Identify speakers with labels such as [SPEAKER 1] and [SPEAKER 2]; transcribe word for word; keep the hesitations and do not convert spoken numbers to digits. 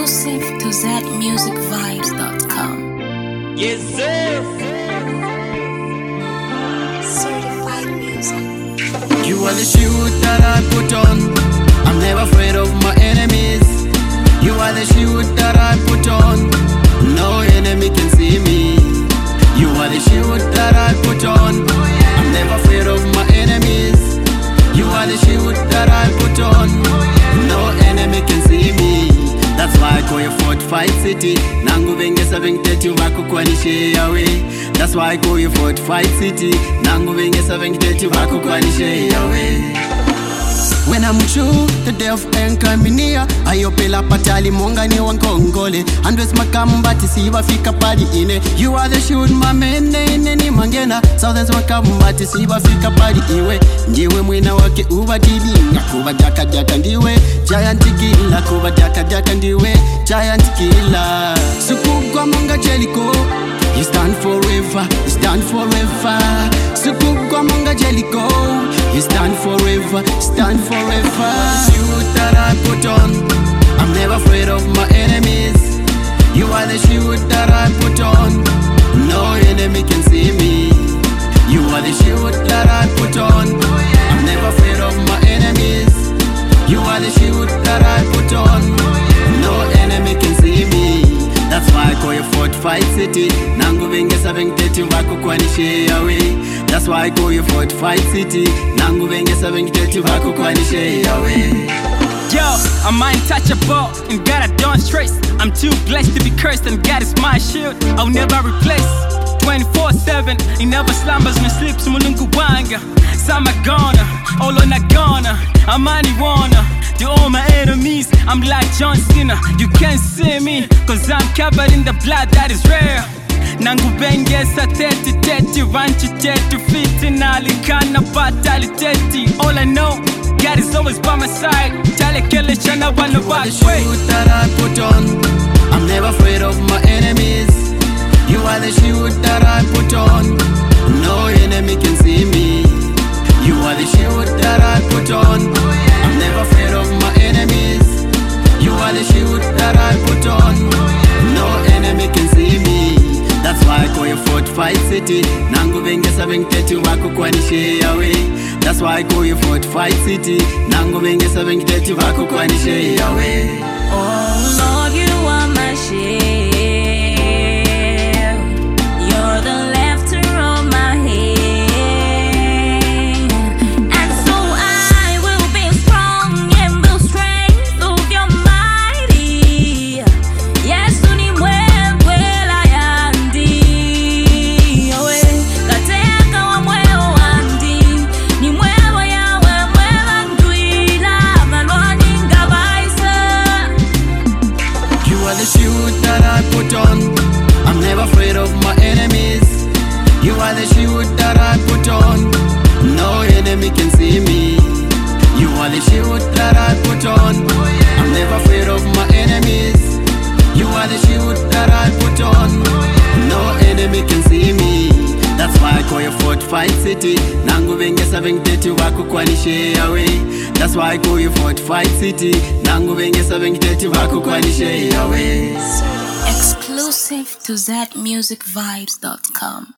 [SPEAKER 1] Exclusive to that music vibes dot com.
[SPEAKER 2] Yes, sir.
[SPEAKER 1] Certified music.
[SPEAKER 3] You are the shoe that I put on. I'm never afraid of my enemies. You are the shoe that I put on. No enemy can see me. You are the shoe that I put on. I'm never afraid of my enemies. You are the shoe that I put on. No enemy can see me. That's why I call you fortified city. Nangu vengesa vengitetu vako kwanishe yawe. That's why I call you fortified city. Nangu vengesa vengitetu vako kwanishe yawe. When I'm true, the day of enkambinia ayopela patali monga ni wankongole andwes makambati siva fika pali ine. You are the shoot mamene ine ni mangena southers makambati siva fika pali iwe. Ndiwe mwina wake uba dilinga kuba jaka jaka ndiwe giant killer kuba jaka jaka ndiwe giant killer. Sukugwa monga Jericho, you stand forever, you stand forever. Sukugwa monga Jericho, you stand forever, stand forever. Shoe that I put on, I'm never afraid of my enemies. You are the shoe that I put on. No enemy can see me. You are the shoe that I put on. I'm never afraid of my enemies. You are the shoe that I put on. No enemy can see me. That's why I call you fortified city. Nangu vengesa vengitetu vako kwanishe yawe. That's why I call you fortified city. Nangu vengesa vengitetu vako kwanishe yawe.
[SPEAKER 2] Yo, I'm untouchable and God I don't stress. I'm too blessed to be cursed and God is my shield. I'll never replace. twenty-four seven, he never slumbers nor sleeps. Mulungu wanga, sama gonna, all on a gonna. I'm only wanna. To all my enemies, I'm like John Cena. You can't see me, cause I'm covered in the blood that is rare. Nangu bengesa teti teti, ranchi teti, fiti nalikana patali teti. All I know, God is always by my side. Tale kele chana wana
[SPEAKER 3] You are the shoe that I put on. I'm never afraid of my enemies. You are the shoe that I put on. No enemy can see me. You are the shoe that I put on. I'm never afraid of my enemies. You are the shoe that I put on. No enemy can see me. That's why I call you fortified city. Nangu vengesa vengitetu vako kwanishe yawe. That's why I call you fortified city. Nangu vengesa vengitetu vako kwanishe yawe.
[SPEAKER 4] Oh Lord, you are my shield. You're the lifter of my head. And so I will be strong in the strength of your mighty. Yes, unimwewe la yandi. Owe, kateka wa mweo wandi. Ni mwewe yawe mwewe nduila. Malwani ngabaisa.
[SPEAKER 3] You are the shoe that I put on. I'm never afraid of my enemies. You are the shoe that I put on. No enemy can see me. You are the shoe that I put on. I'm never afraid of my enemies. You are the shoe that I put on. No enemy can see me. That's why I call you fortified city. Nangu vengesa vengitetu vako kwanishe yawe. That's why I call you fortified city. Nangu vengesa vengitetu vako kwanishe yawe.
[SPEAKER 1] Exclusive to that music vibes dot com.